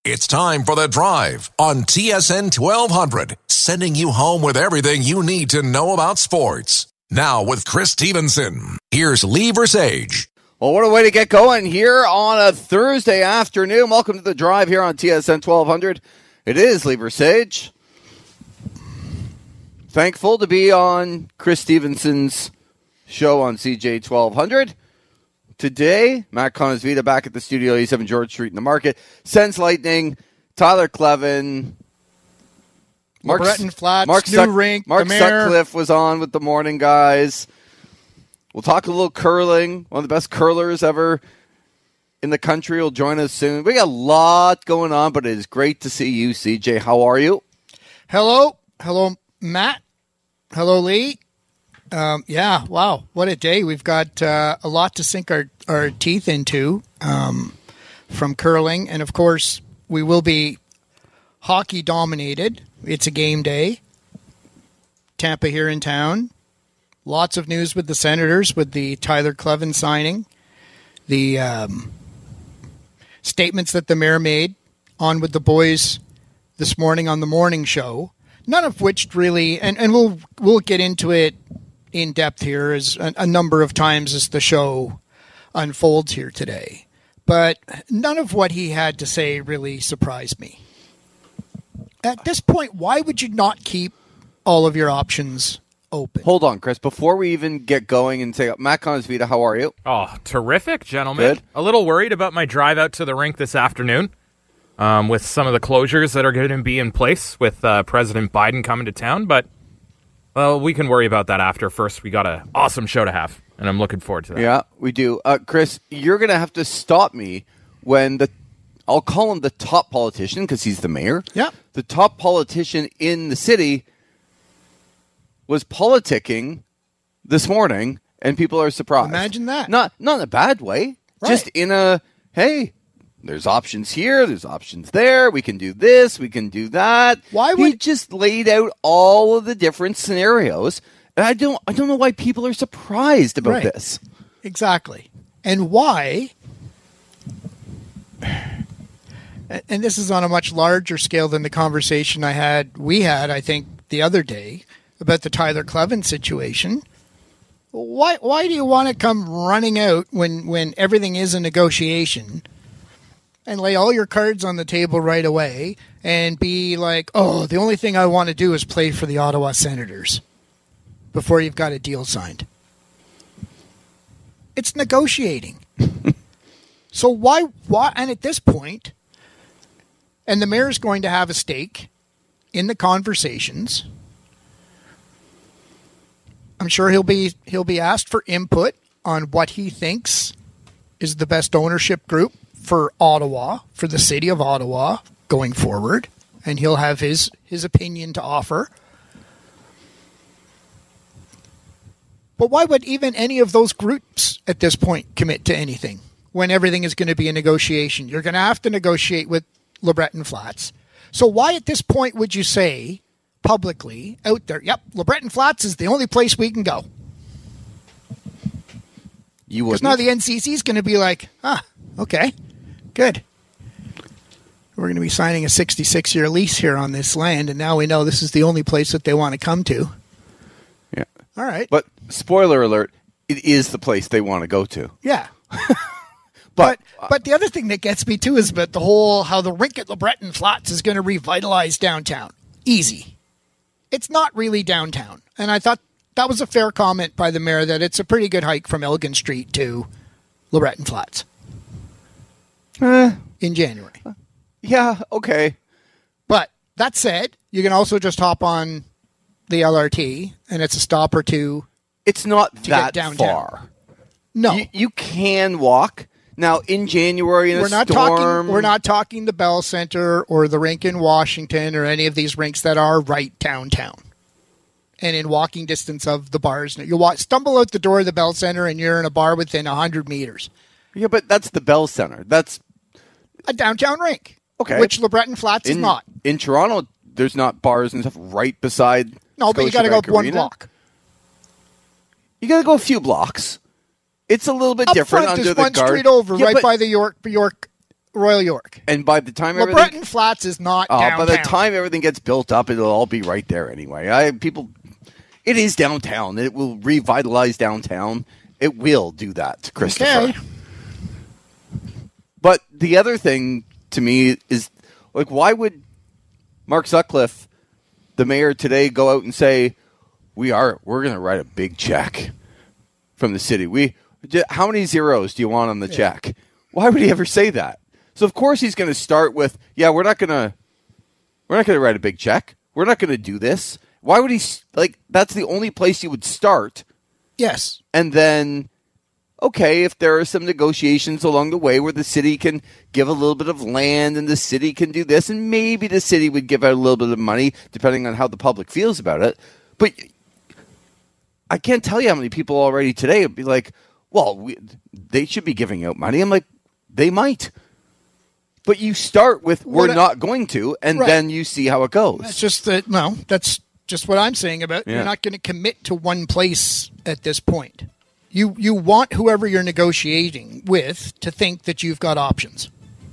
It's time for The Drive on TSN 1200, sending you home with everything you need to know about sports. Now with Chris Stevenson, here's Lee Versage. Well, what a way to get going here on a Thursday afternoon. Welcome to The Drive here on TSN 1200. It is Lee Versage. Thankful to be on Chris Stevenson's show on CJ 1200. Today, Matt Conisvita back at the studio, 87 George Street in the Market. Sens Lightning, Tyler Kleven, Breton Flats, Mark rink, Mark Sutcliffe was on with the morning guys. We'll talk a little curling. One of the best curlers ever in the country will join us soon. We got a lot going on, but it is great to see you, CJ. How are you? Hello, Matt. Hello, Lee. Yeah, wow, what a day. We've got a lot to sink our teeth into from curling. And, of course, we will be hockey dominated. It's a game day. Tampa here in town. Lots of news with the Senators with the Tyler Kleven signing. The statements that the mayor made on with the boys this morning on the morning show. None of which really, and we'll get into it in depth here as a number of times as the show unfolds here today. But none of what he had to say really surprised me. At this point, why would you not keep all of your options open? Hold on, Chris. Before we even get going and say, Matt Conisvita, how are you? Oh, terrific, gentlemen. Good. A little worried about my drive out to the rink this afternoon with some of the closures that are going to be in place with President Biden coming to town, but well, we can worry about that after. First, we got an awesome show to have, and I'm looking forward to that. Yeah, we do. Chris, you're going to have to stop me when I'll call him the top politician because he's the mayor. Yeah. The top politician in the city was politicking this morning, and people are surprised. Imagine that. Not in a bad way. Right. Just in a, hey, there's options here, there's options there, we can do this, we can do that. He just laid out all of the different scenarios, and I don't know why people are surprised about this. Exactly. And why, and this is on a much larger scale than the conversation we had, I think, the other day about the Tyler Kleven situation. Why do you want to come running out when everything is a negotiation and lay all your cards on the table right away and be like, oh, the only thing I want to do is play for the Ottawa Senators before you've got a deal signed? It's negotiating. So why, and at this point, and the mayor's going to have a stake in the conversations. I'm sure he'll be asked for input on what he thinks is the best ownership group for Ottawa, for the city of Ottawa going forward, and he'll have his opinion to offer. But why would even any of those groups at this point commit to anything when everything is going to be a negotiation? You're going to have to negotiate with LeBreton Flats. So why at this point would you say publicly out there, yep, LeBreton Flats is the only place we can go? You wouldn't. Because now the NCC is going to be like, okay, good. We're going to be signing a 66-year lease here on this land, and now we know this is the only place that they want to come to. Yeah. All right. But spoiler alert, it is the place they want to go to. Yeah. But the other thing that gets me too is about the whole how the rink at LeBreton Flats is going to revitalize downtown. Easy. It's not really downtown. And I thought that was a fair comment by the mayor that it's a pretty good hike from Elgin Street to LeBreton Flats. In January. Yeah, okay. But that said, you can also just hop on the LRT and it's a stop or two. It's not that far. far. No. You can walk. Now, in January in a storm... We're not talking the Bell Center or the rink in Washington or any of these rinks that are right downtown and in walking distance of the bars. You stumble out the door of the Bell Center and you're in a bar within 100 meters. Yeah, but that's the Bell Center. That's a downtown rink. Okay. Which LeBreton Flats is not. In Toronto, there's not bars and stuff right beside No, but you got to go up one block. You got to go a few blocks. It's a little bit Up different front, under there's the one guard. street over, by the York Royal York. And by the time LeBreton Flats is not downtown. By the time everything gets built up, it'll all be right there anyway. It is downtown. It will revitalize downtown. It will do that, Christopher. Okay. But the other thing to me is, like, why would Mark Sutcliffe, the mayor today, go out and say, we're going to write a big check from the city. How many zeros do you want on the check? Why would he ever say that? So of course he's going to start with, we're not going to write a big check. We're not going to do this. Why would he, that's the only place you would start. Yes. And then, okay, if there are some negotiations along the way where the city can give a little bit of land and the city can do this, and maybe the city would give out a little bit of money depending on how the public feels about it. But I can't tell you how many people already today would be like, well, they should be giving out money. I'm like, they might. But you start with, we're not going to, and then you see how it goes. That's just that's just what I'm saying about you're not going to commit to one place at this point. You want whoever you're negotiating with to think that you've got options.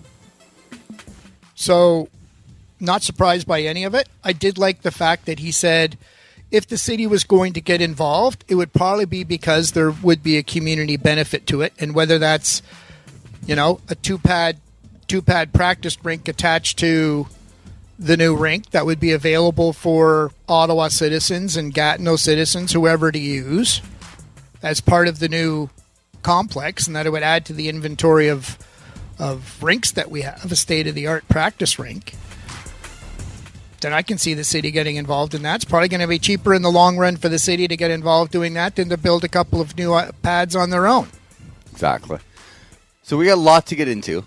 So, not surprised by any of it. I did like the fact that he said if the city was going to get involved, it would probably be because there would be a community benefit to it, and whether that's, a two-pad practice rink attached to the new rink that would be available for Ottawa citizens and Gatineau citizens, whoever to use, as part of the new complex, and that it would add to the inventory of rinks that we have, a state-of-the-art practice rink. Then I can see the city getting involved in that. It's probably going to be cheaper in the long run for the city to get involved doing that than to build a couple of new pads on their own. Exactly. So we got a lot to get into.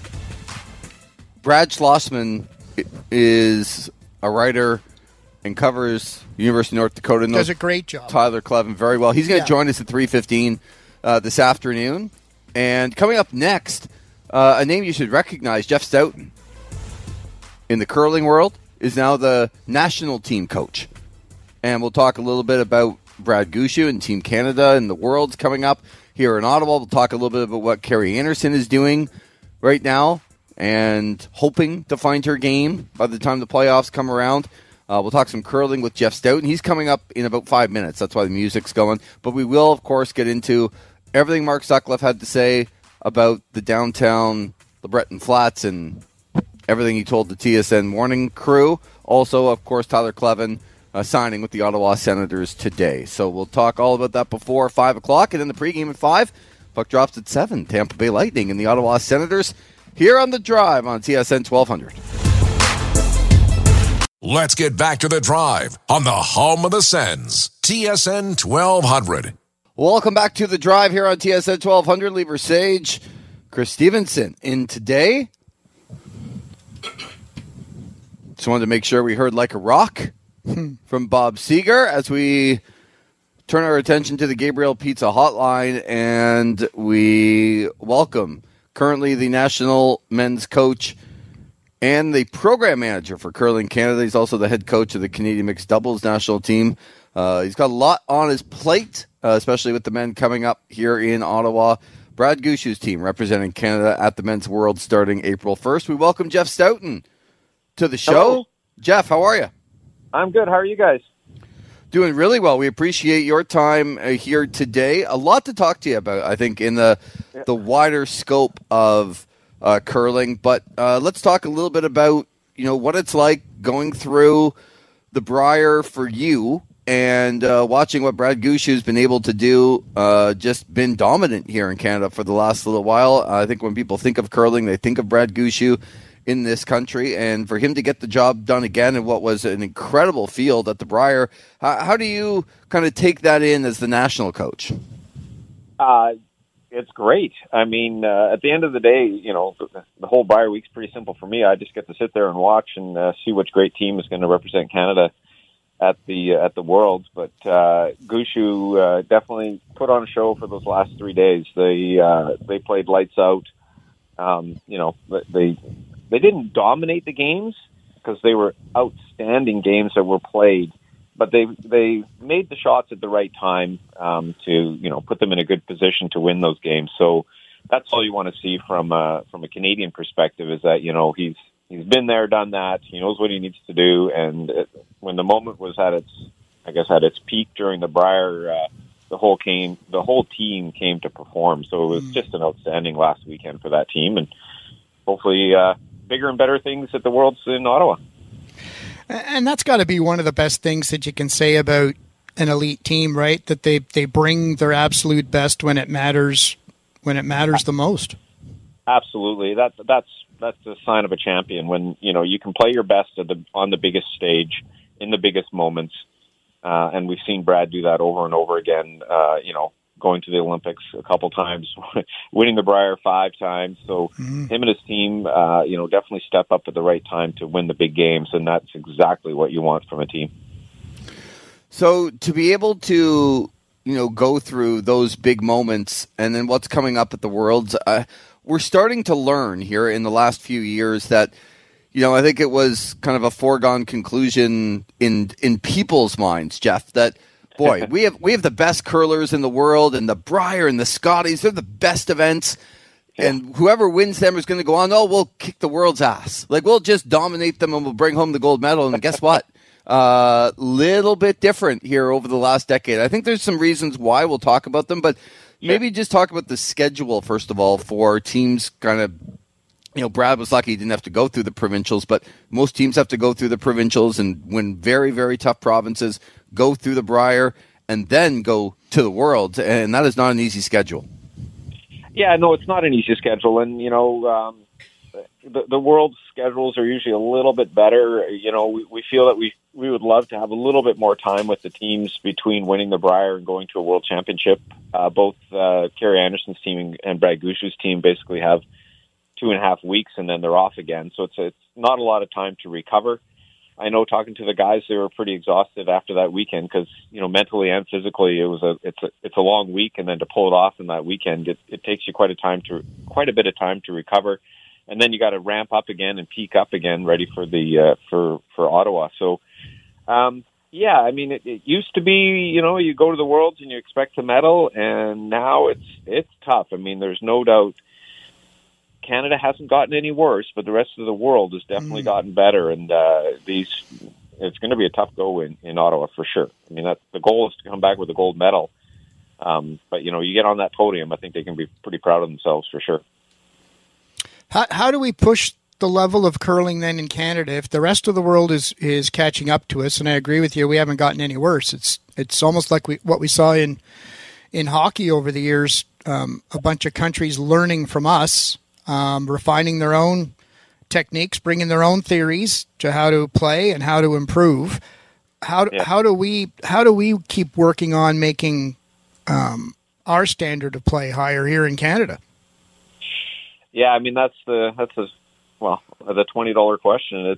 Brad Schlossman is a writer and covers University of North Dakota. Does a great job. Tyler Clevin very well. He's going to join us at 3:15 this afternoon. And coming up next, a name you should recognize, Jeff Stoughton. In the curling world, is now the national team coach. And we'll talk a little bit about Brad Gushue and Team Canada and the Worlds coming up here in Ottawa. We'll talk a little bit about what Carrie Anderson is doing right now and hoping to find her game by the time the playoffs come around. We'll talk some curling with Jeff Stoughton. He's coming up in about 5 minutes. That's why the music's going. But we will, of course, get into everything Mark Sutcliffe had to say about the downtown LeBreton Flats and everything he told the TSN morning crew. Also, of course, Tyler Clevin signing with the Ottawa Senators today. So we'll talk all about that before 5 o'clock. And then the pregame at 5. Puck drops at 7. Tampa Bay Lightning and the Ottawa Senators here on The Drive on TSN 1200. Let's get back to The Drive on the home of the Sens, TSN 1200. Welcome back to The Drive here on TSN 1200. Lever Sage, Chris Stevenson. In today, just wanted to make sure we heard Like a Rock from Bob Seger as we turn our attention to the Gabriel Pizza Hotline, and we welcome currently the national men's coach and the program manager for Curling Canada. He's also the head coach of the Canadian Mixed Doubles national team. He's got a lot on his plate, especially with the men coming up here in Ottawa. Brad Gushue's team representing Canada at the Men's World starting April 1st. We welcome Jeff Stoughton to the show. Hello. Jeff, how are you? I'm good. How are you guys? Doing really well. We appreciate your time here today. A lot to talk to you about, I think, in the wider scope of curling. But let's talk a little bit about what it's like going through the Brier for you and watching what Brad Gushue has been able to do. Just been dominant here in Canada for the last little while. I think when people think of curling, they think of Brad Gushue in this country, and for him to get the job done again in what was an incredible field at the Brier, how do you kind of take that in as the national coach? It's great. I mean, at the end of the day, the whole Brier week's pretty simple for me. I just get to sit there and watch and see which great team is going to represent Canada at the Worlds. But Gushue definitely put on a show for those last 3 days. They played lights out. They didn't dominate the games because they were outstanding games that were played, but they made the shots at the right time to put them in a good position to win those games. So that's all you want to see from a Canadian perspective, is that, he's been there, done that. He knows what he needs to do. And when the moment was at its peak during the Brier, the whole team came to perform. So it was just an outstanding last weekend for that team, and hopefully bigger and better things at the Worlds in Ottawa. And that's got to be one of the best things that you can say about an elite team, right? That they bring their absolute best when it matters the most. Absolutely. That's the sign of a champion, when you can play your best on the biggest stage in the biggest moments. And we've seen Brad do that over and over again. Going to the Olympics a couple times, winning the Brier 5 times. So him and his team, definitely step up at the right time to win the big games, and that's exactly what you want from a team. So to be able to, go through those big moments and then what's coming up at the Worlds, we're starting to learn here in the last few years that, I think it was kind of a foregone conclusion in people's minds, Jeff, that, boy, we have the best curlers in the world, and the Brier and the Scotties, they're the best events. Yeah. And whoever wins them is going to go on, we'll kick the world's ass. Like, we'll just dominate them and we'll bring home the gold medal. And guess what? Little bit different here over the last decade. I think there's some reasons why. We'll talk about them, but maybe just talk about the schedule, first of all, for teams kind of, Brad was lucky he didn't have to go through the provincials, but most teams have to go through the provincials and win very, very tough provinces, go through the Brier, and then go to the Worlds, and that is not an easy schedule. Yeah, no, it's not an easy schedule, and, the World schedules are usually a little bit better. We feel that we would love to have a little bit more time with the teams between winning the Brier and going to a World Championship. Both Kerry Anderson's team and Brad Gushu's team basically have 2.5 weeks, and then they're off again. So it's not a lot of time to recover. I know, talking to the guys, they were pretty exhausted after that weekend because, mentally and physically, it's a long week, and then to pull it off in that weekend, it takes you quite a bit of time to recover. And then you got to ramp up again and peak up again, ready for the for Ottawa. So, it used to be, you go to the Worlds and you expect to medal, and now it's tough. There's no doubt Canada hasn't gotten any worse, but the rest of the world has definitely gotten better, and it's going to be a tough go in Ottawa for sure. The goal is to come back with a gold medal, but you get on that podium, I think they can be pretty proud of themselves for sure. How do we push the level of curling then in Canada if the rest of the world is catching up to us? And I agree with you, we haven't gotten any worse. It's almost like what we saw in hockey over the years, a bunch of countries learning from us, refining their own techniques, bringing their own theories to how to play and how to improve. How do we keep working on making our standard of play higher here in Canada? Yeah, that's the $20 question.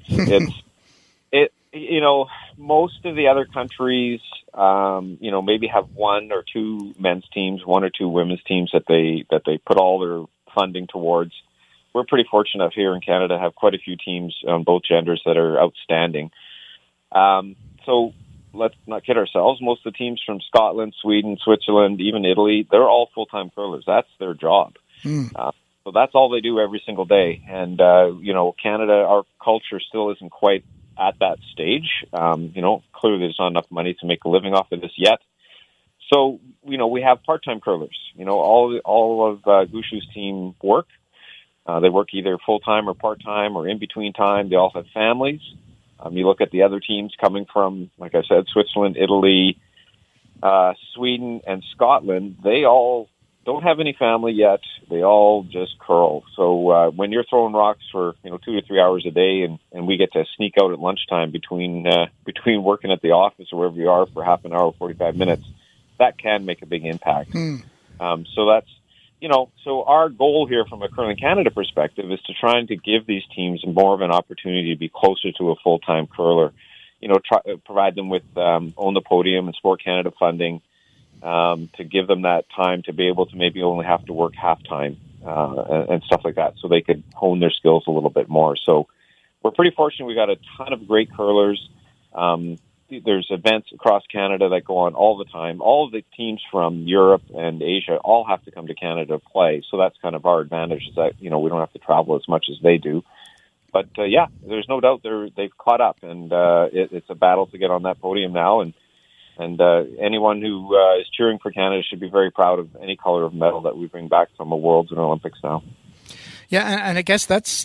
Most of the other countries, maybe have 1 or 2 men's teams, 1 or 2 women's teams that they put all their funding towards. We're pretty fortunate here in Canada to have quite a few teams on both genders that are outstanding. So let's not kid ourselves. Most of the teams from Scotland, Sweden, Switzerland, even Italy, they're all full-time curlers. That's their job. So that's all they do every single day. And, Canada, our culture still isn't quite at that stage. Clearly there's not enough money to make a living off of this yet. So, we have part-time curlers. All of Gushu's team work. They work either full-time or part-time or in-between time. They all have families. You look at the other teams coming from, like I said, Switzerland, Italy, Sweden, and Scotland. They all don't have any family yet. They all just curl. So when you're throwing rocks for 2 to 3 hours a day, and we get to sneak out at lunchtime between working at the office or wherever you are for half an hour, 45 minutes, that can make a big impact. So that's so our goal here from a Curling Canada perspective is to try to give these teams more of an opportunity to be closer to a full-time curler. Provide them with Own the Podium and Sport Canada funding. To give them that time to be able to maybe only have to work half-time and stuff like that, so they could hone their skills a little bit more. So we're pretty fortunate. We got a ton of great curlers. there's events across Canada that go on all the time. All of the teams from Europe and Asia all have to come to Canada to play. So that's kind of our advantage, is that, we don't have to travel as much as they do. But there's no doubt they've caught up, and it's a battle to get on that podium now. And anyone who is cheering for Canada should be very proud of any color of medal that we bring back from the Worlds and Olympics now. Yeah, and I guess that's,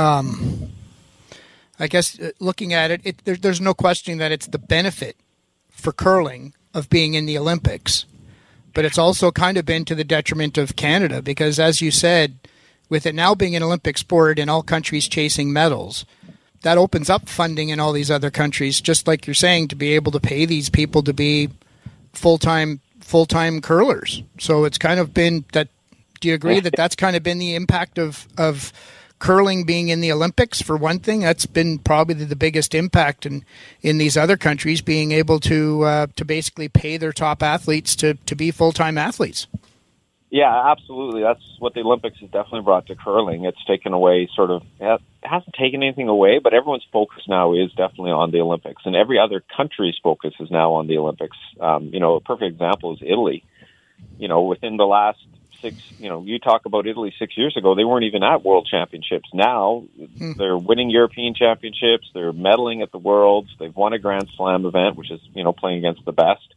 looking at it, there's no question that it's the benefit for curling of being in the Olympics. But it's also kind of been to the detriment of Canada because, as you said, with it now being an Olympic sport and all countries chasing medals, that opens up funding in all these other countries, just like you're saying, to be able to pay these people to be full-time curlers. So it's kind of been that. Do you agree that that's kind of been the impact of curling being in the Olympics? For one thing, that's been probably the biggest impact in these other countries, being able to basically pay their top athletes to be full-time athletes. Yeah, absolutely. That's what the Olympics has definitely brought to curling. It's taken away it hasn't taken anything away, but everyone's focus now is definitely on the Olympics, and every other country's focus is now on the Olympics. A perfect example is Italy. Within the last you talk about Italy 6 years ago, they weren't even at World Championships. Now they're winning European Championships. They're medaling at the Worlds. They've won a Grand Slam event, which is, playing against the best.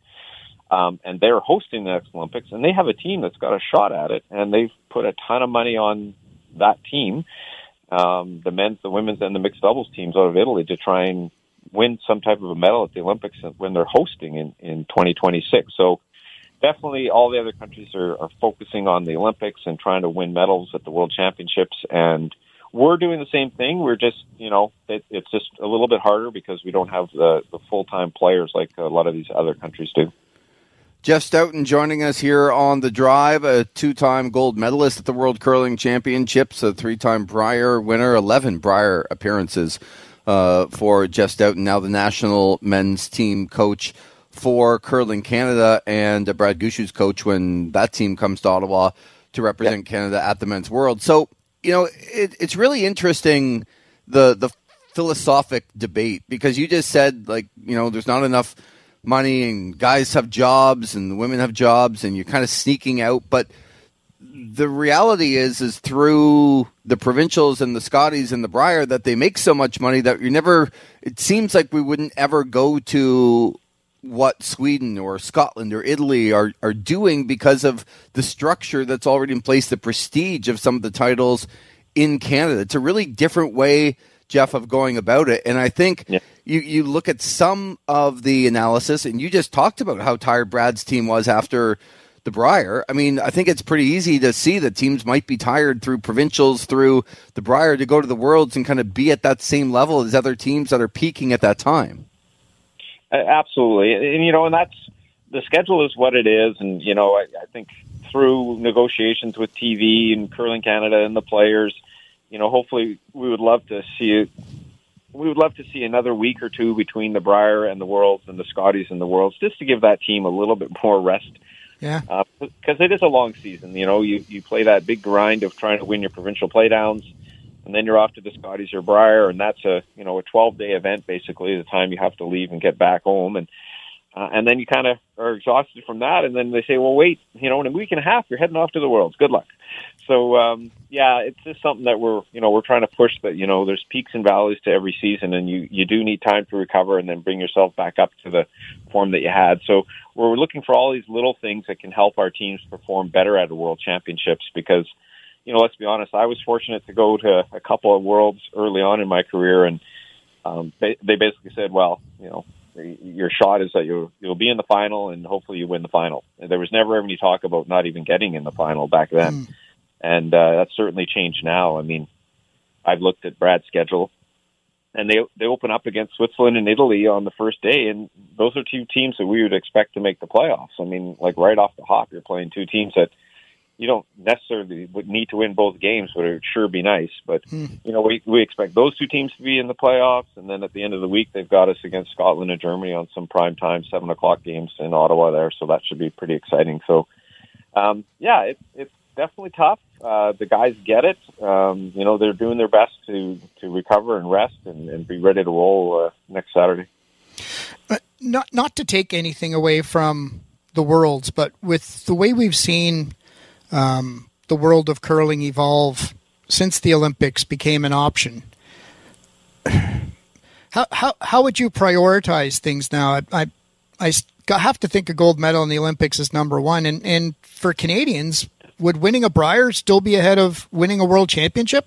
And they're hosting the next Olympics, and they have a team that's got a shot at it, and they've put a ton of money on that team, the men's, the women's, and the mixed doubles teams out of Italy to try and win some type of a medal at the Olympics when they're hosting in 2026. So definitely all the other countries are focusing on the Olympics and trying to win medals at the World Championships, and we're doing the same thing. We're just, it's just a little bit harder because we don't have the full-time players like a lot of these other countries do. Jeff Stoughton joining us here on The Drive, a two-time gold medalist at the World Curling Championships, a three-time Brier winner, 11 Brier appearances for Jeff Stoughton, now the national men's team coach for Curling Canada, and Brad Gushue's coach when that team comes to Ottawa to represent Canada at the Men's World. So, it's really interesting, the philosophic debate, because you just said, there's not enough money and guys have jobs and women have jobs and you're kind of sneaking out. But the reality is through the provincials and the Scotties and the Brier that they make so much money that it seems like we wouldn't ever go to what Sweden or Scotland or Italy are doing because of the structure that's already in place, the prestige of some of the titles in Canada. It's a really different way, Jeff, of going about it. And I think you look at some of the analysis, and you just talked about how tired Brad's team was after the Brier. I mean, I think it's pretty easy to see that teams might be tired through provincials, through the Brier, to go to the Worlds and kind of be at that same level as other teams that are peaking at that time. Absolutely. And that's, the schedule is what it is. And, I think through negotiations with TV and Curling Canada and the players, hopefully we would love to see another week or two between the Brier and the Worlds and the Scotties and the Worlds, just to give that team a little bit more rest. Yeah. Because it is a long season. You play that big grind of trying to win your provincial playdowns, and then you're off to the Scotties or Brier, and that's a 12-day event, basically, the time you have to leave and get back home. And then you kind of are exhausted from that, and then they say, well, wait, in a week and a half, you're heading off to the Worlds. Good luck. So, it's just something that we're trying to push, that, there's peaks and valleys to every season, and you do need time to recover and then bring yourself back up to the form that you had. So we're looking for all these little things that can help our teams perform better at the World Championships because, let's be honest, I was fortunate to go to a couple of Worlds early on in my career, and they basically said, well, your shot is that you'll be in the final and hopefully you win the final. And there was never any talk about not even getting in the final back then. And that's certainly changed now. I mean, I've looked at Brad's schedule, and they open up against Switzerland and Italy on the first day, and those are two teams that we would expect to make the playoffs. I mean, right off the hop, you're playing two teams that you don't necessarily would need to win both games, but it would sure be nice. But, we expect those two teams to be in the playoffs, and then at the end of the week, they've got us against Scotland and Germany on some prime time, 7 o'clock games in Ottawa there, so that should be pretty exciting. So, it's definitely tough. The guys get it. They're doing their best to recover and rest and be ready to roll next Saturday. not to take anything away from the Worlds, but with the way we've seen the world of curling evolve since the Olympics became an option, how would you prioritize things now? I have to think a gold medal in the Olympics is number one, and for Canadians, would winning a Brier still be ahead of winning a world championship?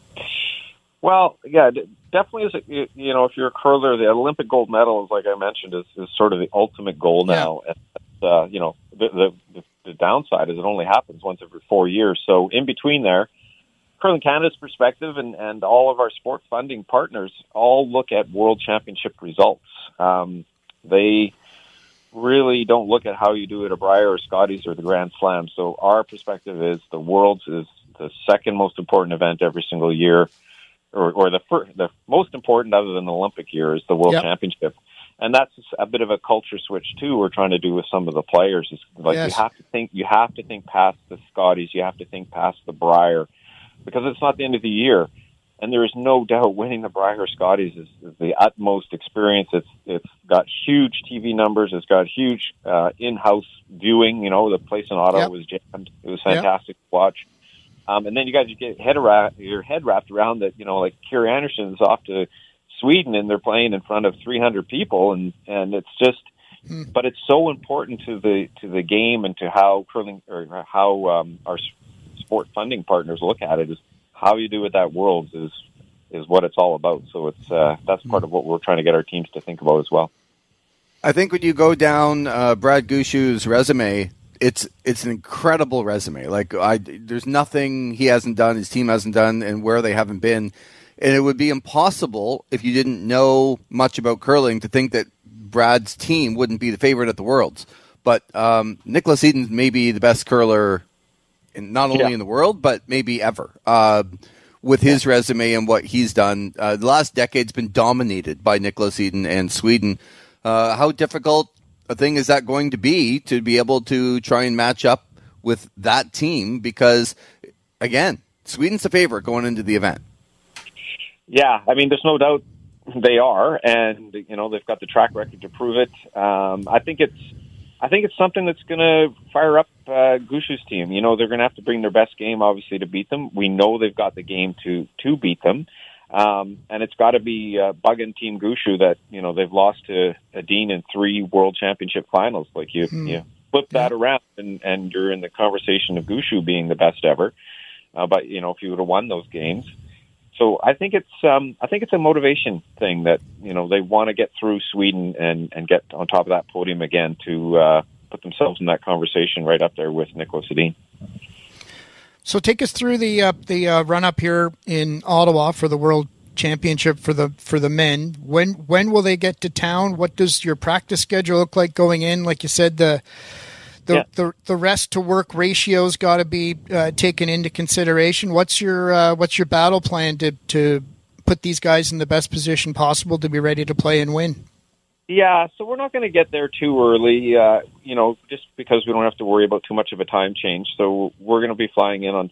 Well, yeah, definitely. If you're a curler, the Olympic gold medal, like I mentioned, is sort of the ultimate goal now. Yeah. And, the downside is it only happens once every 4 years. So in between there, Curling Canada's perspective and all of our sport funding partners all look at world championship results. They really don't look at how you do it at a Brier or Scotties or the Grand Slam. So our perspective is the Worlds is the second most important event every single year, or the most important other than the Olympic year is the World Championship. And that's a bit of a culture switch too. We're trying to do with some of the players. Is like you have to think past the Scotties. You have to think past the Brier, because it's not the end of the year. And there is no doubt winning the Brier Scotties is the utmost experience. It's got huge TV numbers. It's got huge in-house viewing. The place in Ottawa was jammed. It was fantastic to watch. And then you guys get your head wrapped around that. Like Kerri Anderson's off to Sweden and they're playing in front of 300 people, and it's just. But it's so important to the game and to how curling or how our sport funding partners look at it is. How you do it at Worlds is what it's all about. So it's that's part of what we're trying to get our teams to think about as well. I think when you go down Brad Gushue's resume, it's an incredible resume. Like there's nothing he hasn't done, his team hasn't done, and where they haven't been. And it would be impossible if you didn't know much about curling to think that Brad's team wouldn't be the favorite at the Worlds. But Niklas Eden may be the best curler. Not only in the world, but maybe ever. With his resume and what he's done, the last decade's been dominated by Niklas Eden and Sweden. How difficult a thing is that going to be able to try and match up with that team? Because, again, Sweden's the favorite going into the event. Yeah, I mean, there's no doubt they are, and they've got the track record to prove it. I think it's something that's going to fire up Gushue's team. They're going to have to bring their best game, obviously, to beat them. We know they've got the game to beat them. And it's got to be bugging Team Gushue that, they've lost to Dean in 3 World Championship finals. Like, you flip that around, and you're in the conversation of Gushue being the best ever. But, if you would have won those games. So I think it's a motivation thing that they want to get through Sweden and get on top of that podium again to put themselves in that conversation right up there with Niklas Edin. So take us through the run up here in Ottawa for the World Championship for the men. When will they get to town? What does your practice schedule look like going in? Like you said, the rest to work ratio's got to be taken into consideration. What's your battle plan to put these guys in the best position possible to be ready to play and win? Yeah, so we're not going to get there too early, just because we don't have to worry about too much of a time change. So we're going to be flying in on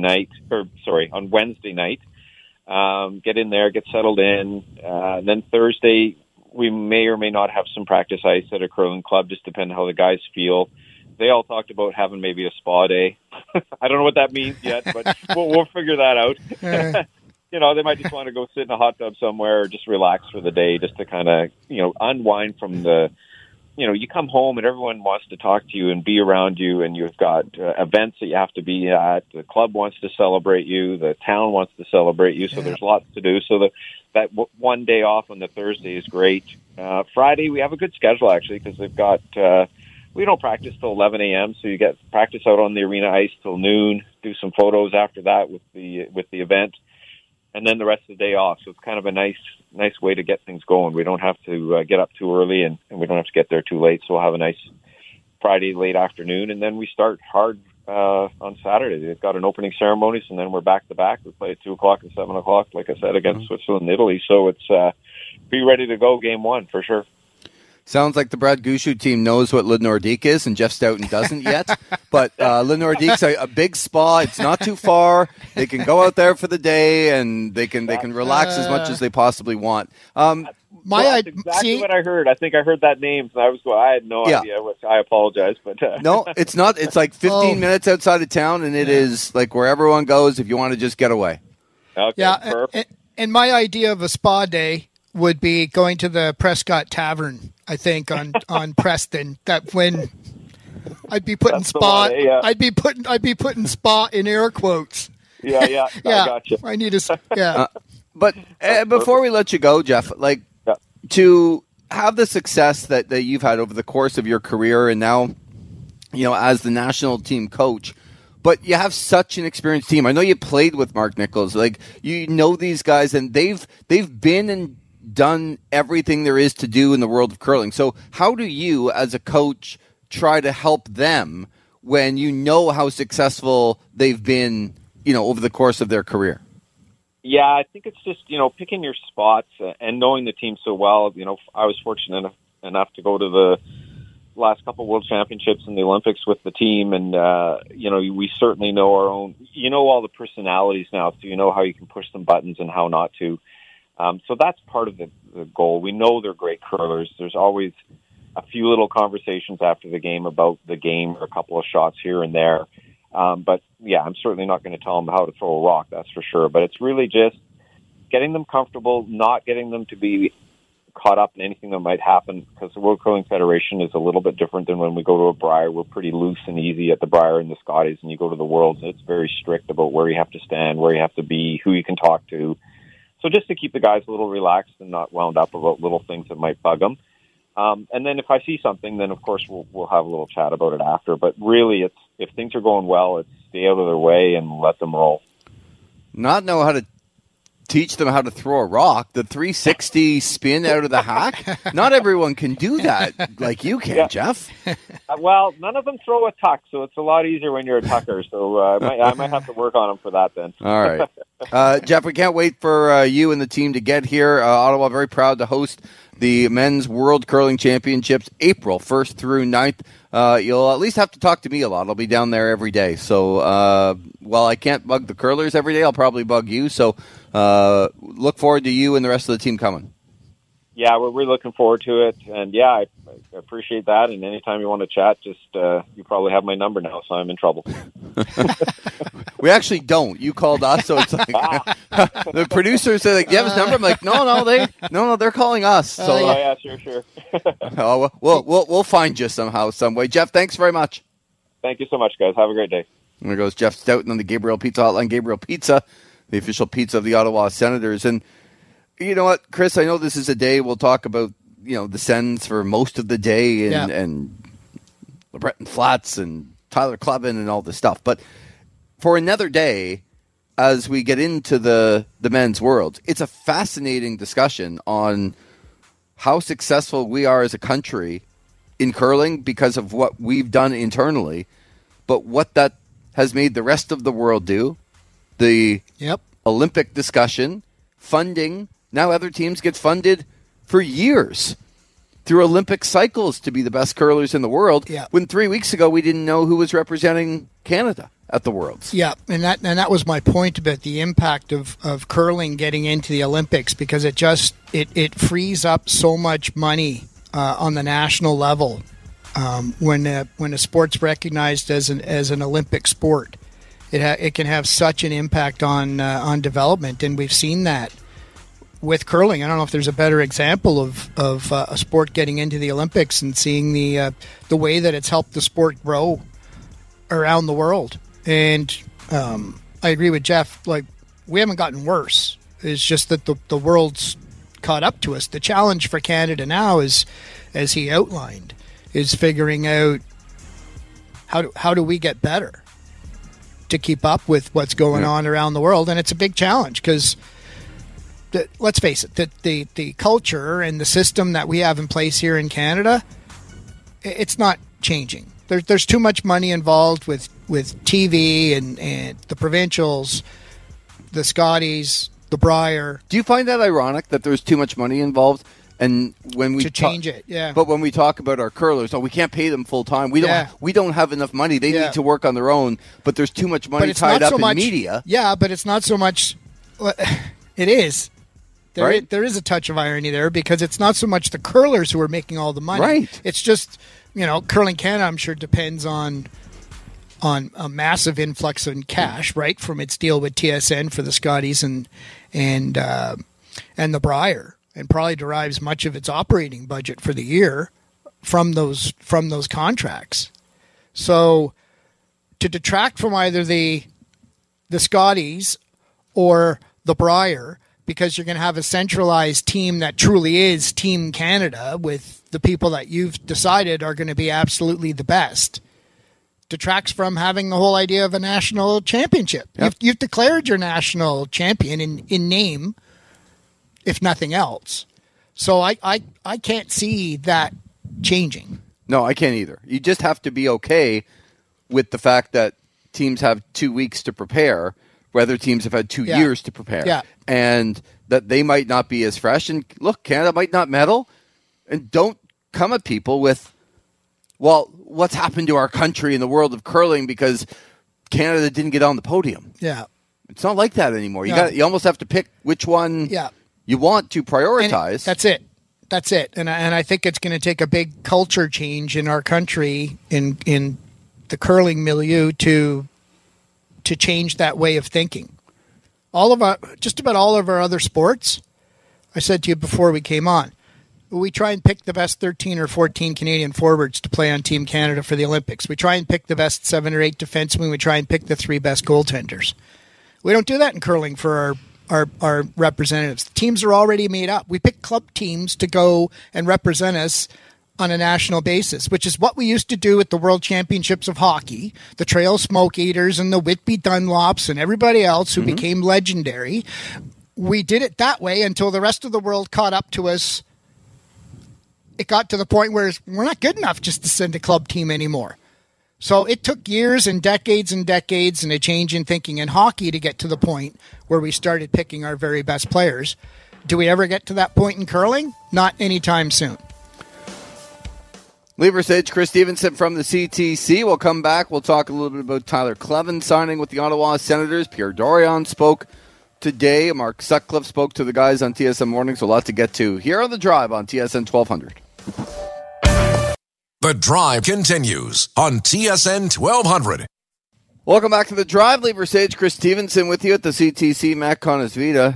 on Wednesday night. Get in there, get settled in. Then Thursday, we may or may not have some practice ice at a curling club, just depending how the guys feel. They all talked about having maybe a spa day. I don't know what that means yet, but we'll figure that out. They might just want to go sit in a hot tub somewhere or just relax for the day, just to kind of, unwind from the, you come home and everyone wants to talk to you and be around you, and you've got events that you have to be at. The club wants to celebrate you. The town wants to celebrate you. So there's lots to do. So that one day off on the Thursday is great. Friday, we have a good schedule, actually, because they've got... we don't practice till 11 a.m., so you get practice out on the arena ice till noon, do some photos after that with the event, and then the rest of the day off. So it's kind of a nice way to get things going. We don't have to get up too early, and we don't have to get there too late, so we'll have a nice Friday late afternoon, and then we start hard on Saturday. They've got an opening ceremonies, and then we're back-to-back. We play at 2 o'clock and 7 o'clock, like I said, against Switzerland and Italy. So it's be ready to go game one for sure. Sounds like the Brad Gushue team knows what Le Nordique is, and Jeff Stoughton doesn't yet. But Le Nordique's a big spa. It's not too far. They can go out there for the day, and they can relax as much as they possibly want. That's exactly what I heard. I think I heard that name, and I had no idea, which I apologize. But no, it's not. It's like 15 minutes outside of town, and it is like where everyone goes if you want to just get away. Okay, yeah, and my idea of a spa day would be going to the Prescott Tavern, I think, on Preston. That when I'd be putting spa, I'd be putting spa in air quotes. Yeah, I got you. I need a But before we let you go, Jeff, to have the success that you've had over the course of your career, and now, as the national team coach. But you have such an experienced team. I know you played with Mark Nichols. Like, you know these guys, and they've been and done everything there is to do in the world of curling. So how do you, as a coach, try to help them when you know how successful they've been, over the course of their career? Yeah, I think it's just, picking your spots and knowing the team so well. I was fortunate enough to go to the last couple of World Championships and the Olympics with the team, and we certainly know our own. All the personalities now, so you know how you can push some buttons and how not to. So that's part of the goal. We know they're great curlers. There's always a few little conversations after the game about the game or a couple of shots here and there. But yeah, I'm certainly not going to tell them how to throw a rock. That's for sure. But it's really just getting them comfortable, not getting them to be caught up in anything that might happen, because the World Curling Federation is a little bit different than when we go to a Brier. We're pretty loose and easy at the Brier and the Scotties, and you go to the Worlds, and it's very strict about where you have to stand, where you have to be, who you can talk to. So just to keep the guys a little relaxed and not wound up about little things that might bug them. And then if I see something, then of course we'll have a little chat about it after. But really, it's if things are going well, it's stay out of their way and let them roll. Not know how to teach them how to throw a rock, the 360 spin out of the hack. Not everyone can do that like you can, Jeff. Well, none of them throw a tuck, so it's a lot easier when you're a tucker. So I might have to work on them for that then. All right. Jeff, we can't wait for you and the team to get here. Ottawa, very proud to host the Men's World Curling Championships April 1st through 9th. You'll at least have to talk to me a lot. I'll be down there every day. So while I can't bug the curlers every day, I'll probably bug you. So look forward to you and the rest of the team coming. Yeah, we're looking forward to it. And yeah, I appreciate that. And anytime you want to chat, just you probably have my number now, so I'm in trouble. We actually don't. You called us, so it's like the producers say, like, "Do you have his number?" I'm like, "No, they're calling us." So yeah, sure. We'll find you somehow, some way. Jeff, thanks very much. Thank you so much, guys. Have a great day. And there goes Jeff Stoughton on the Gabriel Pizza Hotline. Gabriel Pizza, the official pizza of the Ottawa Senators. And you know what, Chris? I know this is a day we'll talk about. The Sens for most of the day, and LeBreton Flats and Tyler Klevin and all this stuff, but for another day, as we get into the men's world, it's a fascinating discussion on how successful we are as a country in curling because of what we've done internally, but what that has made the rest of the world do. The Olympic discussion, funding. Now other teams get funded for years through Olympic cycles to be the best curlers in the world. Yeah. When 3 weeks ago we didn't know who was representing Canada at the Worlds. Yeah, and that was my point about the impact of curling getting into the Olympics, because it frees up so much money on the national level when a sport's recognized as an Olympic sport. It can have such an impact on development, and we've seen that with curling. I don't know if there's a better example of a sport getting into the Olympics and seeing the way that it's helped the sport grow around the world. And I agree with Jeff. Like, we haven't gotten worse. It's just that the world's caught up to us. The challenge for Canada now is, as he outlined, is figuring out how do we get better to keep up with what's going on around the world. And it's a big challenge because, let's face it, the culture and the system that we have in place here in Canada, it's not changing. There's too much money involved with TV and the provincials, the Scotties, the Brier. Do you find that ironic that there's too much money involved? And when we change it, yeah. But when we talk about our curlers, we can't pay them full time. We don't have enough money. They need to work on their own. But there's too much money tied up in media. Yeah, but it's not so much. It is. There is a touch of irony there because it's not so much the curlers who are making all the money. Right. It's just, Curling Canada, I'm sure, depends on a massive influx in cash, right, from its deal with TSN for the Scotties and the Brier, and probably derives much of its operating budget for the year from those contracts. So to detract from either the Scotties or the Brier, because you're going to have a centralized team that truly is Team Canada with the people that you've decided are going to be absolutely the best, detracts from having the whole idea of a national championship. Yep. You've declared your national champion in name, if nothing else. So I can't see that changing. No, I can't either. You just have to be okay with the fact that teams have 2 weeks to prepare, where other teams have had 2 years to prepare. Yeah. And that they might not be as fresh. And look, Canada might not medal. And don't come at people with, well, what's happened to our country in the world of curling because Canada didn't get on the podium. Yeah. It's not like that anymore. You almost have to pick which one you want to prioritize. That's it. And I think it's going to take a big culture change in our country in the curling milieu to change that way of thinking. Just about all of our other sports, I said to you before we came on, we try and pick the best 13 or 14 Canadian forwards to play on Team Canada for the Olympics. We try and pick the best 7 or 8 defensemen. We try and pick the 3 best goaltenders. We don't do that in curling for our representatives. The teams are already made up. We pick club teams to go and represent us on a national basis, which is what we used to do at the World Championships of Hockey, the Trail Smoke Eaters and the Whitby Dunlops and everybody else who became legendary. We did it that way until the rest of the world caught up to us. It got to the point where we're not good enough just to send a club team anymore. So it took years and decades and a change in thinking in hockey to get to the point where we started picking our very best players. Do we ever get to that point in curling? Not anytime soon. Lever Sage, Chris Stevenson from the CTC. We'll come back. We'll talk a little bit about Tyler Clevin signing with the Ottawa Senators. Pierre Dorion spoke today. Mark Sutcliffe spoke to the guys on TSN Morning. So a lot to get to here on The Drive on TSN 1200. The Drive continues on TSN 1200. Welcome back to The Drive. Lever Sage, Chris Stevenson with you at the CTC. Matt Conisvita,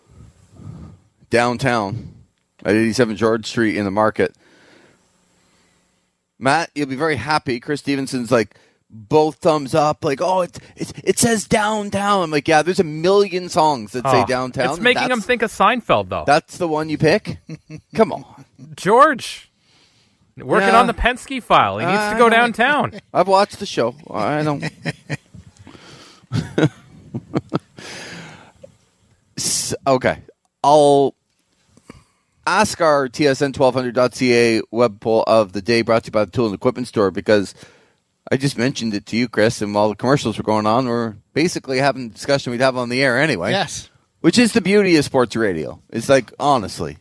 downtown at 87 George Street in the market. Matt, you'll be very happy. Chris Stevenson's like both thumbs up, like, oh, it says downtown. I'm like, yeah, there's a million songs that say downtown. It's making him think of Seinfeld, though. That's the one you pick? Come on. George, working on the Penske file. He needs to go downtown. I've watched the show. I don't. Okay. I'll ask our TSN1200.ca web poll of the day brought to you by the Tool and Equipment Store, because I just mentioned it to you, Chris, and while the commercials were going on, we're basically having a discussion we'd have on the air anyway. Yes. Which is the beauty of sports radio. It's like, honestly,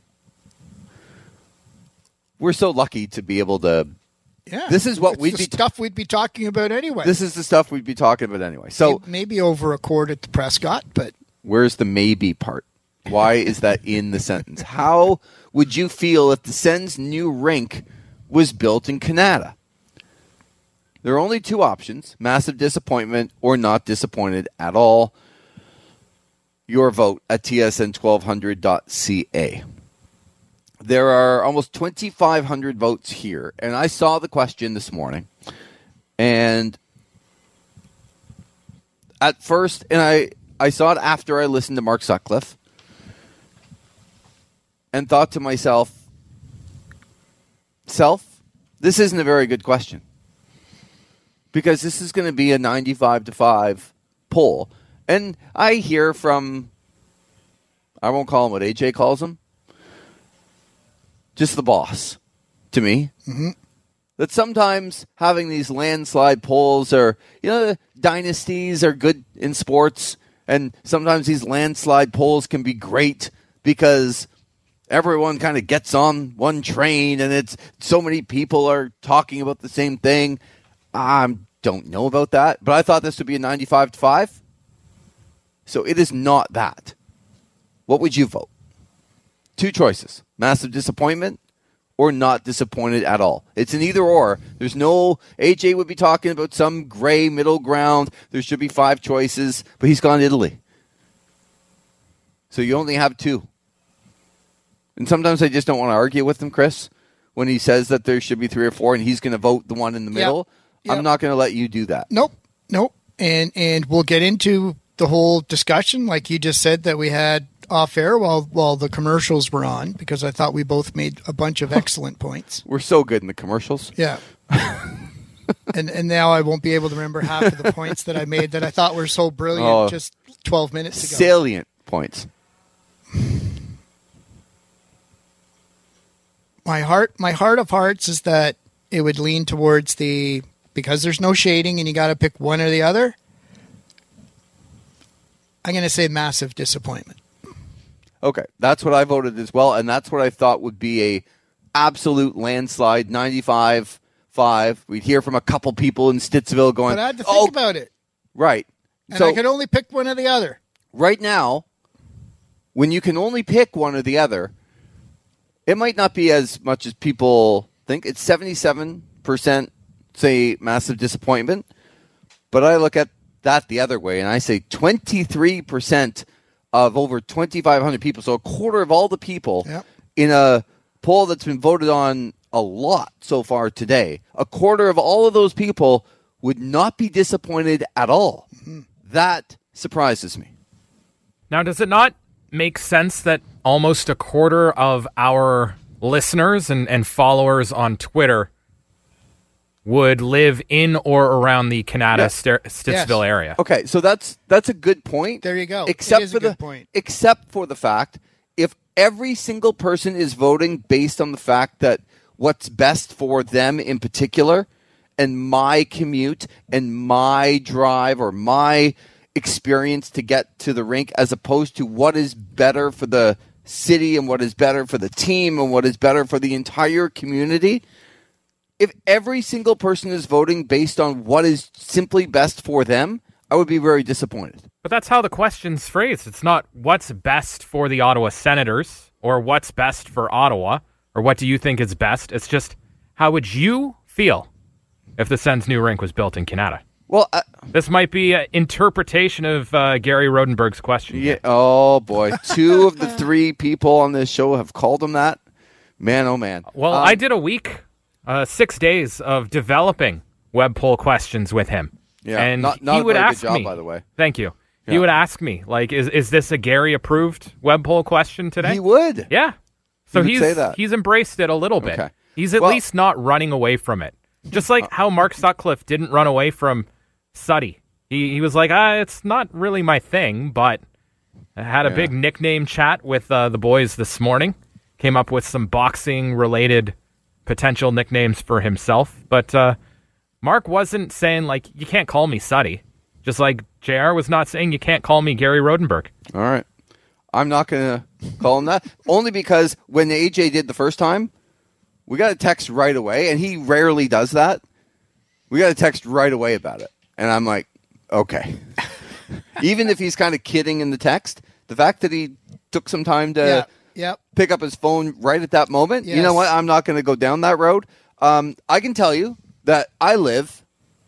we're so lucky to be able to. Yeah. This is what stuff we'd be talking about anyway. This is the stuff we'd be talking about anyway. So maybe over a quart at the Prescott, but where's the maybe part? Why is that in the sentence? How would you feel if the Sens' new rink was built in Canada? There are only 2 options: massive disappointment or not disappointed at all. Your vote at tsn1200.ca. There are almost 2,500 votes here, and I saw the question this morning, and at first, and I saw it after I listened to Mark Sutcliffe, and thought to myself, this isn't a very good question. Because this is going to be a 95-5 poll. And I hear from, I won't call him what AJ calls him, just the boss, to me, that sometimes having these landslide polls or, dynasties are good in sports, and sometimes these landslide polls can be great because everyone kind of gets on one train and it's so many people are talking about the same thing. I don't know about that, but I thought this would be a 95-5. So it is not that. What would you vote? two choices: massive disappointment or not disappointed at all. It's an either or. There's no, AJ would be talking about some gray middle ground. There should be 5 choices, but he's gone to Italy. So you only have 2. And sometimes I just don't want to argue with him, Chris, when he says that there should be 3 or 4 and he's going to vote the one in the middle. Yep. I'm not going to let you do that. Nope. And we'll get into the whole discussion, like you just said, that we had off air while the commercials were on, because I thought we both made a bunch of excellent points. We're so good in the commercials. Yeah. and now I won't be able to remember half of the points that I made that I thought were so brilliant just 12 minutes ago. Salient points. My heart of hearts is that it would lean towards because there's no shading and you got to pick one or the other. I'm going to say massive disappointment. Okay, that's what I voted as well, and that's what I thought would be a absolute landslide, 95-5. We'd hear from a couple people in Stittsville going, but I had to think about it. Right. And I could only pick one or the other. Right now, when you can only pick one or the other, it might not be as much as people think. It's 77% say massive disappointment, but I look at that the other way, and I say 23% of over 2,500 people, so a quarter of all the people in a poll that's been voted on a lot so far today, a quarter of all of those people would not be disappointed at all. Mm-hmm. That surprises me. Now, does it not make sense that almost a quarter of our listeners and followers on Twitter would live in or around the Canada Stittsville area? Okay, so that's a good point. There you go. Except for the fact, if every single person is voting based on the fact that what's best for them in particular, and my commute and my drive or my experience to get to the rink, as opposed to what is better for the city and what is better for the team and what is better for the entire community, if every single person is voting based on what is simply best for them, I would be very disappointed. But that's how the question's phrased. It's not what's best for the Ottawa Senators or what's best for Ottawa or what do you think is best. It's just how would you feel if the Sens' new rink was built in Canada? Well, this might be an interpretation of Gary Rodenberg's question. Yeah. Oh, boy. 2 of the 3 people on this show have called him that. Man, oh, man. Well, I did a week, 6 days of developing web poll questions with him. Yeah, and not he would a ask good job, me, by the way. Thank you. Yeah. He would ask me, like, is this a Gary-approved web poll question today? He would. Yeah. So he's embraced it a little bit. Okay. He's at least not running away from it. Just like how Mark Sutcliffe didn't run away from Suddy. He was like, it's not really my thing, but I had a big nickname chat with the boys this morning. Came up with some boxing-related potential nicknames for himself. But Mark wasn't saying, like, you can't call me Suddy. Just like JR was not saying you can't call me Gary Rodenberg. All right. I'm not going to call him that. Only because when AJ did the first time, we got a text right away, and he rarely does that. We got a text right away about it. And I'm like, okay. Even if he's kind of kidding in the text, the fact that he took some time to pick up his phone right at that moment, you know what? I'm not going to go down that road. I can tell you that I live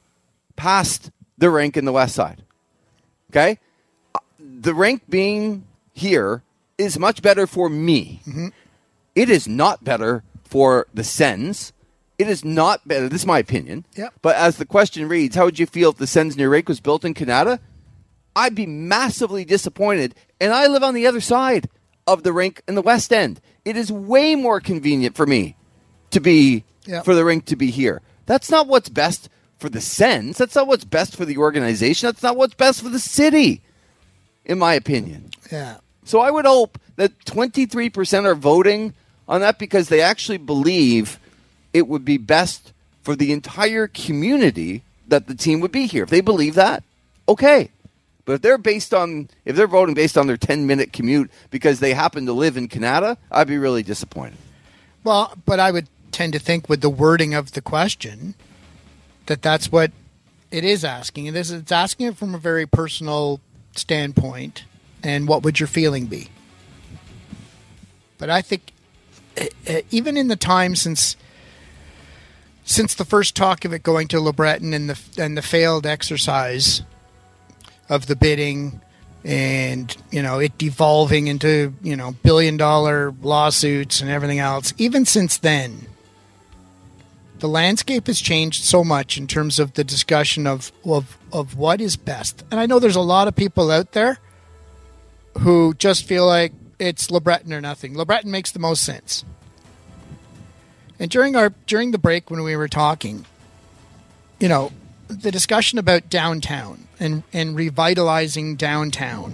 past the rink in the west side. Okay? The rink being here is much better for me. Mm-hmm. It is not better for the Sens. It is not better. This is my opinion. Yep. But as the question reads, how would you feel if the Sens' new rink was built in Canada? I'd be massively disappointed. And I live on the other side of the rink in the West End. It is way more convenient for me to be for the rink to be here. That's not what's best for the Sens. That's not what's best for the organization. That's not what's best for the city, in my opinion. Yeah. So I would hope that 23% are voting on that because they actually believe it would be best for the entire community that the team would be here. If they believe that, okay. But if they're voting based on their 10-minute commute because they happen to live in Canada, I'd be really disappointed. Well, but I would tend to think with the wording of the question that's what it is asking. And it's asking it from a very personal standpoint. And what would your feeling be? But I think even in the time since the first talk of it going to LeBreton and the failed exercise of the bidding and, it devolving into, $1 billion lawsuits and everything else, even since then, the landscape has changed so much in terms of the discussion of what is best. And I know there's a lot of people out there who just feel like it's LeBreton or nothing. LeBreton makes the most sense. And during the break when we were talking, the discussion about downtown and revitalizing downtown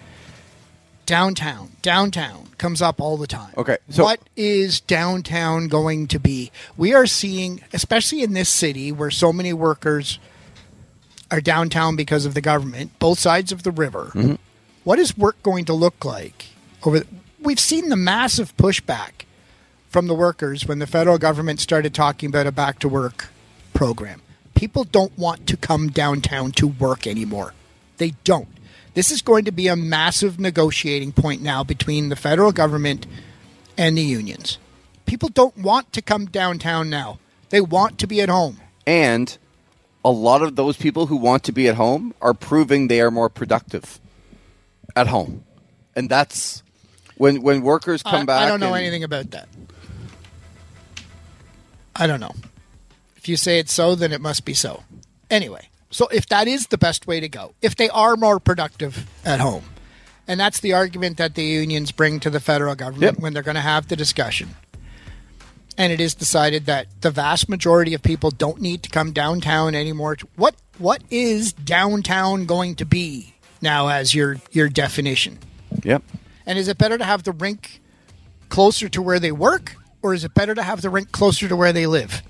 comes up all the time. Okay. So what is downtown going to be? We are seeing, especially in this city where so many workers are downtown because of the government, both sides of the river. Mm-hmm. What is work going to look like? We've seen the massive pushback from the workers when the federal government started talking about a back-to-work program. People don't want to come downtown to work anymore. They don't. This is going to be a massive negotiating point now between the federal government and the unions. People don't want to come downtown now. They want to be at home. And a lot of those people who want to be at home are proving they are more productive at home. And that's when workers come back. I don't know anything about that. I don't know. If you say it's so, then it must be so. Anyway, so if that is the best way to go, if they are more productive at home, and that's the argument that the unions bring to the federal government when they're going to have the discussion, and it is decided that the vast majority of people don't need to come downtown anymore. What is downtown going to be now as your definition? Yep. And is it better to have the rink closer to where they work, or is it better to have the rink closer to where they live?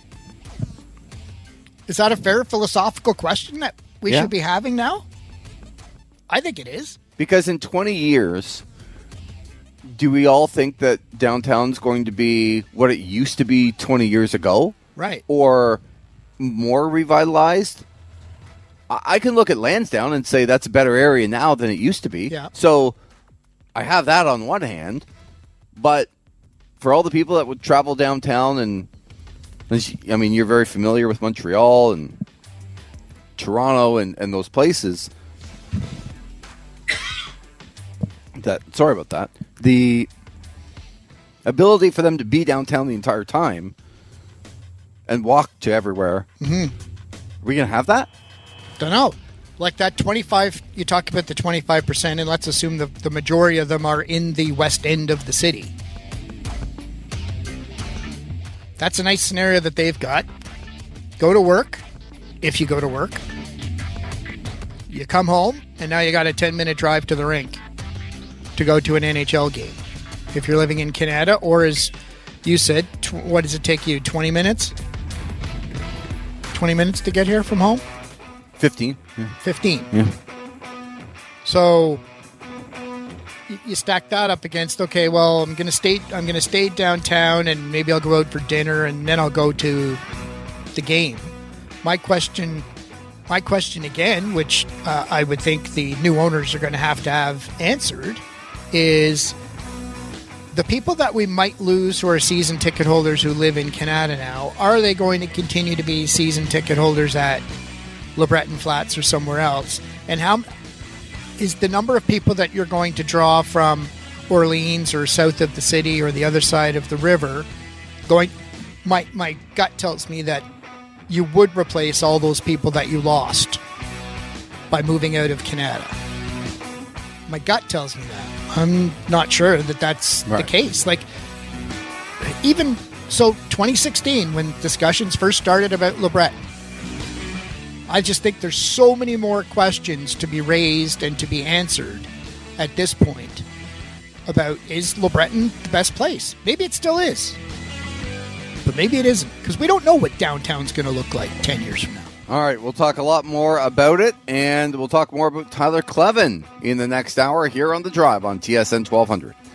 Is that a fair philosophical question that we should be having now? I think it is. Because in 20 years, do we all think that downtown's going to be what it used to be 20 years ago? Right. Or more revitalized? I can look at Lansdowne and say that's a better area now than it used to be. Yeah. So I have that on one hand, but for all the people that would travel downtown, and I mean, you're very familiar with Montreal and Toronto and those places. Sorry about that. The ability for them to be downtown the entire time and walk to everywhere. Mm-hmm. Are we going to have that? Don't know. Like that 25, you talk about the 25%, and let's assume the majority of them are in the west end of the city. That's a nice scenario that they've got. Go to work, if you go to work. You come home, and now you got a 10-minute drive to the rink to go to an NHL game. If you're living in Canada, or as you said, what does it take you, 20 minutes? 20 minutes to get here from home? 15. Yeah. 15. Yeah. So you stack that up against, okay, well, I'm gonna stay downtown, and maybe I'll go out for dinner, and then I'll go to the game. My question again, which I would think the new owners are going to have answered, is the people that we might lose who are season ticket holders who live in Canada now, are they going to continue to be season ticket holders at LeBreton Flats or somewhere else? And how is the number of people that you're going to draw from Orleans or south of the city or the other side of the river going? My gut tells me that you would replace all those people that you lost by moving out of Canada. My gut tells me that. I'm not sure that that's the case. Like, even so, 2016, when discussions first started about LeBreton, I just think there's so many more questions to be raised and to be answered at this point about, is LeBreton the best place? Maybe it still is. But maybe it isn't, because we don't know what downtown's going to look like 10 years from now. All right, we'll talk a lot more about it, and we'll talk more about Tyler Kleven in the next hour here on The Drive on TSN 1200.